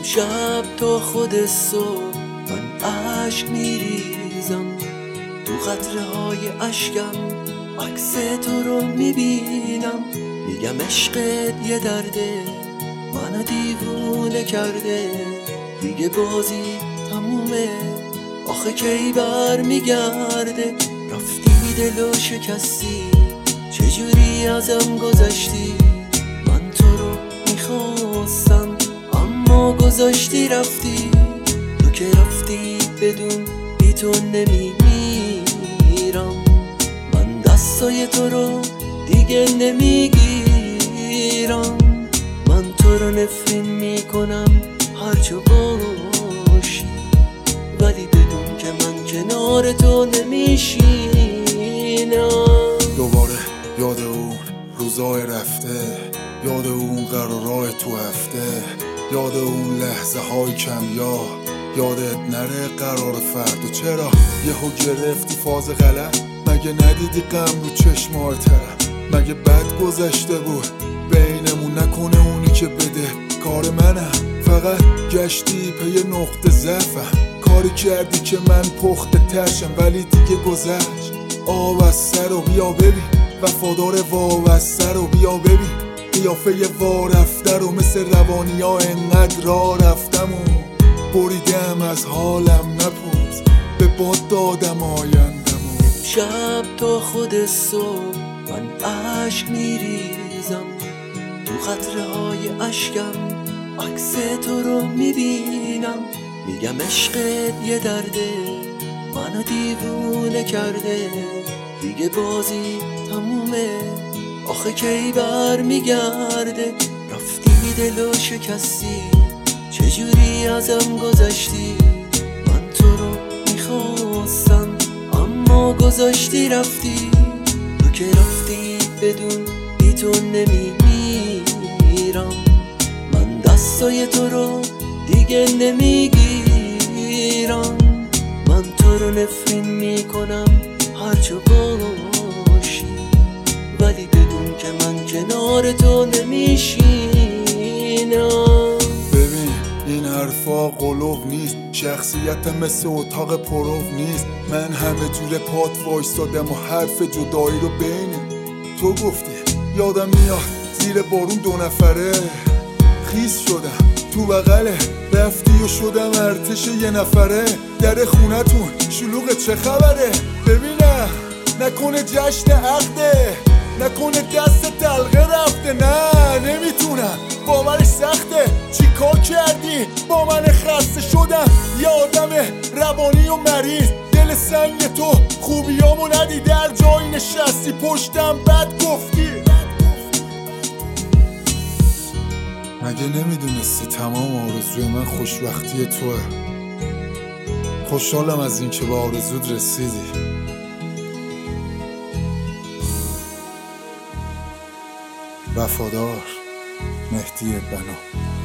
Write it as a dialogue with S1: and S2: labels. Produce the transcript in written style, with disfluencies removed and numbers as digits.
S1: شب تا خود صبح من عشق میریزم، تو قطره های عشقم عکس تو رو میبینم. میگم عشقت یه درده منو دیوونه کرده، دیگه بازی تمومه آخه کی بر میگرده. رفتی دلو شکستی چجوری ازم گذشتی، من تو رو میخواستم اما گذاشتی رفتی. تو که رفتی بدون بی تو نمیمیرم، من دستای تو رو دیگه نمیگیرم. من تو رو نفرین میکنم هرچه باشی، ولی بدون که من کنار تو نمیشینم.
S2: دوباره یاد اون روزای رفته، یاد اون قرارای تو هفته، یاد اون لحظه های کم یادت نره قرار فردا. چرا یهو گرفتی فاز غلط؟ مگه ندیدی غم رو چشمای طرف؟ مگه بد گذشته بود بینمون؟ نکنه اونی که بده کار منم، فقط گشتی پی نقطه ضعفم. کاری کردی که من پخته ترشم ولی دیگه گذشت. آبسته رو بیا ببین، وفادار وابسته رو بیا ببین، قیافه وارفته رو مثل روانی ها انقدر را رفتم و بریدم از حالم. نپرس به باد دادم آیندم.
S1: شب تا خود صبح من عشق میریزم، تو قطره های عشقم عکس تو رو میبینم. میگم عشقت یه درده منو دیوونه کرده، دیگه بازی تمومه آخه کی بر میگرده. رفتی دلو شکستی چجوری ازم گذشتی، من تو رو میخواستم اما گذاشتی رفتی. تو که رفتی بدون بی تو نمیمیرم، من دستای تو رو دیگه نمیگیرم. من تو رو نفرین میکنم هرچه باشی، ولی بدون که من کنار تو نمیشینم.
S2: ببین این حرفا قلوب نیست، شخصیت مثل اتاق پرو نیست. من همه جور پات وایستادم و حرف جدایی رو بین تو گفتی. یادم میاد زیر بارون 2 نفره خیس شدم تو بغله، رفتی و شدم ارتش 1 نفره. در خونتون شلوغه چه خبره؟ ببینم نکنه جشن عقده، نکنه دست تلقه رفته. نه نمیتونم باورش سخته، چی کار کردی با من خسته شدم. یه آدم روانی و مریض، دل سنگ تو خوبیامو ندی، در جایی نشستی پشتم بد گفتی. مگه نمیدونستی تمام آرزوی من خوشبختی توه؟ خوشحالم از این که به آرزود رسیدی. وفادار، مهدی بنا.